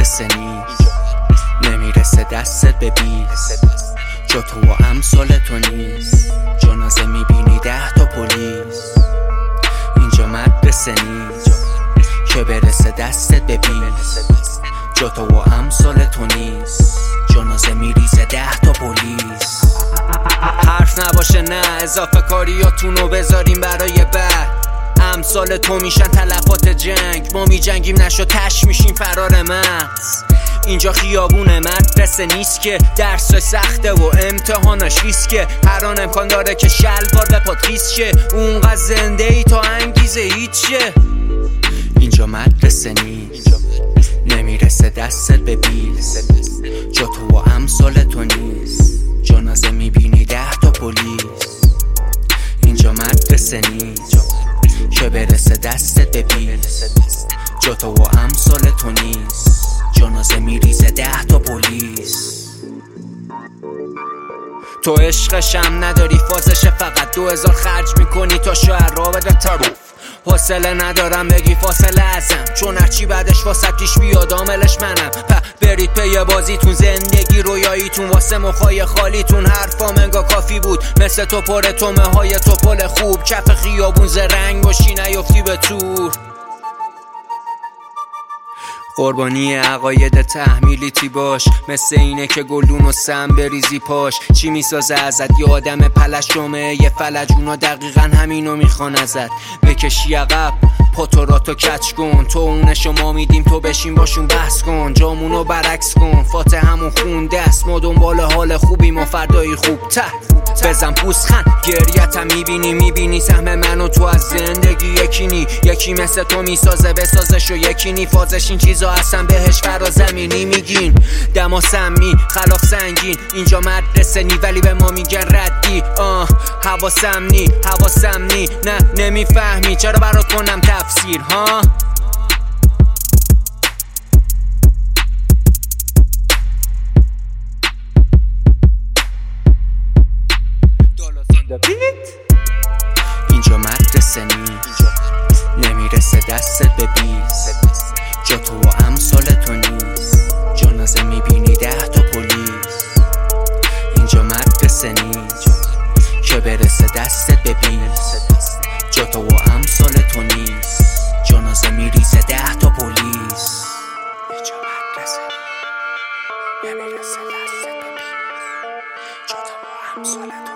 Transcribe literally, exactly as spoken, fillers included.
مدرسه نیست، نمیرسه دستت به بیست، جا تو و امثال تو نیست. جنازه میبینی ده تا پلیس، اینجا مدرسه نیست که برسه دستت به بیست، جا تو و امثال تو نیست. جنازه میریزه ده تا پلیس. حرف نباشه نه، اضافه کاریاتونو بذاریم برای بعد. امثال تو میشن تلفات جنگ، ما میجنگیم نشو تش میشیم فرار مغز. اینجا خیابون مدرسه نیست که درسای سخته و امتحاناش ریسکه. هر آن امکان داره که شلوار به پات خیس شه، اونقدر زنده ای تا انگیزه هیچ شه. اینجا مدرسه نیست، نمیرسه دستت به بیست، جا تو و امثال تو نیست. جنازه میبینی ده تا پلیس، اینجا مدرسه نیست که برسه دستت به بیست، جا تو و امثال تو نیست. جنازه میریزه ده تا پلیس. تو عشقشم نداری، فازش فقط دو هزار خرج میکنی تا شعر را بده تروف. حوصله ندارم بگی فاصله ازم، چون هرچی بعدش واسه پیش بیاد عاملش منم. په برید پی بازیتون، زندگی رویاییتون واسه مخای خالیتون. حرفام انگا کافی بود، مثل تو پر تومه های تو پل خوب. کف خیابون زرنگ باشی نیفتی به تور. قربانی عقاید تحمیلیتی باش، مثل اینه که گلدون و سم بریزی پاش. چی میسازه ازت یه آدم پلش، جمعه یه فلج، اونا دقیقا همینو میخوان ازت. بکشی عقب پاتو را تو کچ کن، تو اونشو ما میدیم تو بشین باشون بحث کن. جامونو برعکس کن، فاتح همون خونده است. ما دنبال حال خوبی ما فردایی خوب ته. بزن پوست خند گریتم میبینی، میبینی سهم منو تو از زندگی یکی نی. یکی مثل تو میسازه بسازش و یکی نی. فازش این چیزا اصلا بهش فرا زمینی میگین. دما سمی خلاف سنگین، اینجا مدرسه نی ولی به ما میگن ردی. آه حواسم نی حواسم نی، نه نمیفهمی چرا برات کنم تفسیر ها. اینجا مدرسه نیست، نمیرسه دستت به بیست، جا تو و امثال تو نیست. جنازه میبینی ده تا پلیس، اینجا مدرسه نیست که برسه دستت به بیست، جا تو و امثال تو نیست. جنازه میریزه ده تا پلیس. اینجا مدرسه نیست، نمیرسه دستت به بیست، جا تو و امثال تو